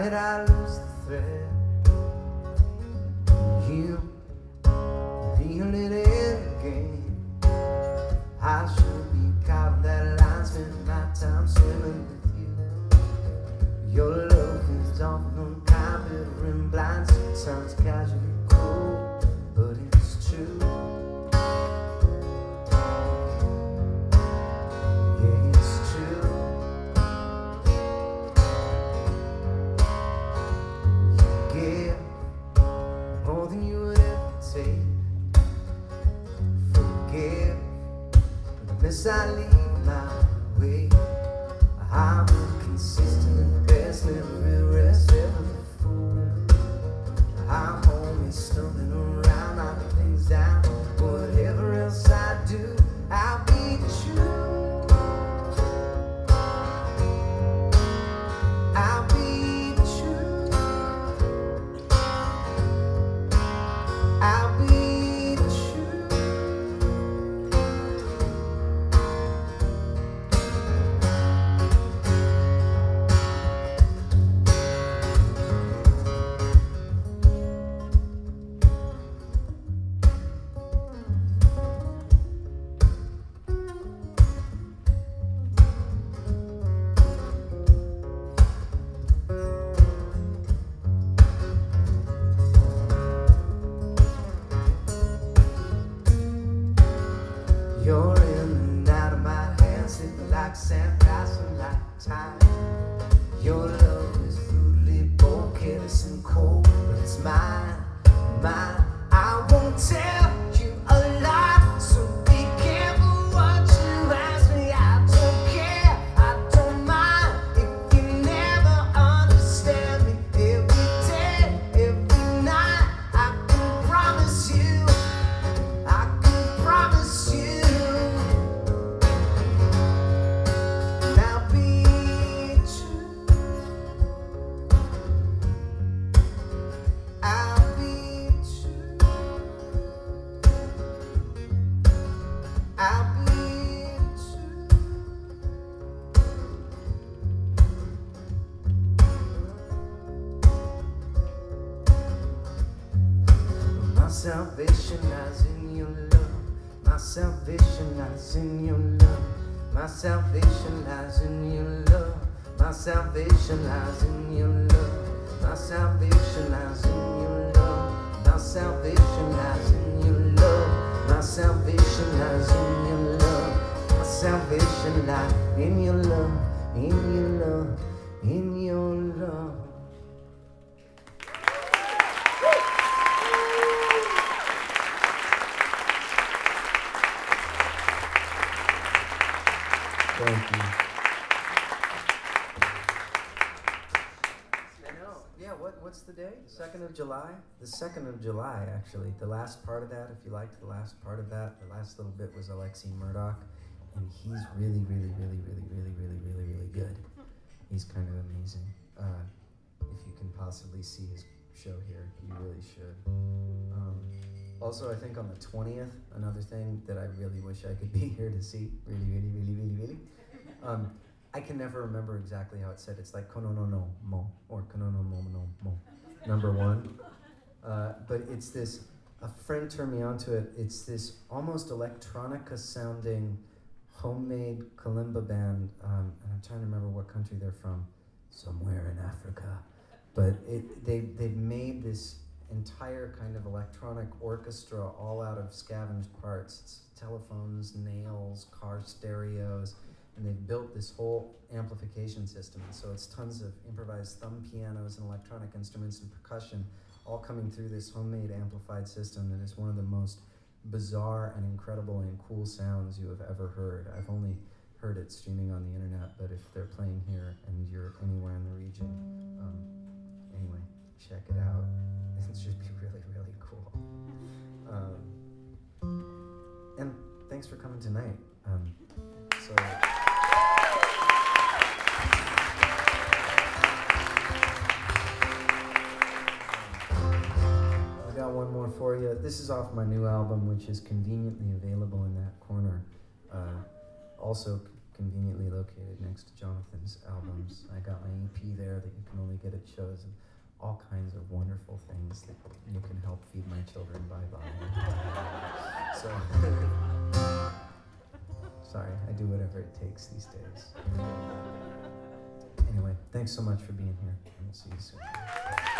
did I lose the thread? You feel it again. I should be caught in that line, spend my time swimming with you. Your love is often kind, bitter and blind, sometimes casually cold, but it's true. Yeah, it's true. You give more than you would ever take. Forgive the mess I leave my way. I'm inconsistent and the best, never rest, ever the fool. I'm always stumbling around, knocking things down. Whatever else I do, I'll be true. I'll be true. I'll be true. You're in and out of my hands, slipping like sand, passing like time. Your love is brutally bold, careless and cold, but it's mine, mine. I won't tell you a lie, so be careful what you ask me. I don't care, I don't mind if you never understand me. Every day, every night, I can promise you, I can promise you. Now be true. I'll be true. I'll be true. My salvation lies in your love. My salvation lies in your love. My salvation lies in your love. My salvation lies in your love. My salvation lies in your love. My salvation lies in your love. My salvation lies in your love. My salvation lies in your love. In your love. In your love. Thank you. Yeah, what's the day? The 2nd of July? The 2nd of July, actually. The last part of that, if you liked the last part of that, the last little bit was Alexei Murdoch, and he's really good. He's kind of amazing. If you can possibly see his show here, you really should. Also, I think on the 20th, another thing that I really wish I could be here to see, really. I can never remember exactly how it's said. It's like kono no no mo, or kono no mo no mo, number one. But it's this, a friend turned me onto it, it's this almost electronica sounding homemade kalimba band, and I'm trying to remember what country they're from, somewhere in Africa. But they've made this entire kind of electronic orchestra all out of scavenged parts. It's telephones, nails, car stereos, and they've built this whole amplification system. And so it's tons of improvised thumb pianos and electronic instruments and percussion all coming through this homemade amplified system that is one of the most bizarre and incredible and cool sounds you have ever heard. I've only heard it streaming on the internet, but if they're playing here and you're anywhere in the region, anyway, check it out. It should be really cool. And thanks for coming tonight. I got one more for you. This is off my new album, which is conveniently available in that corner. Also conveniently located next to Jonathan's albums. I got my EP there that you can only get at shows, and all kinds of wonderful things that you can help feed my children by buying. So, sorry, I do whatever it takes these days. Anyway, thanks so much for being here, and we'll see you soon.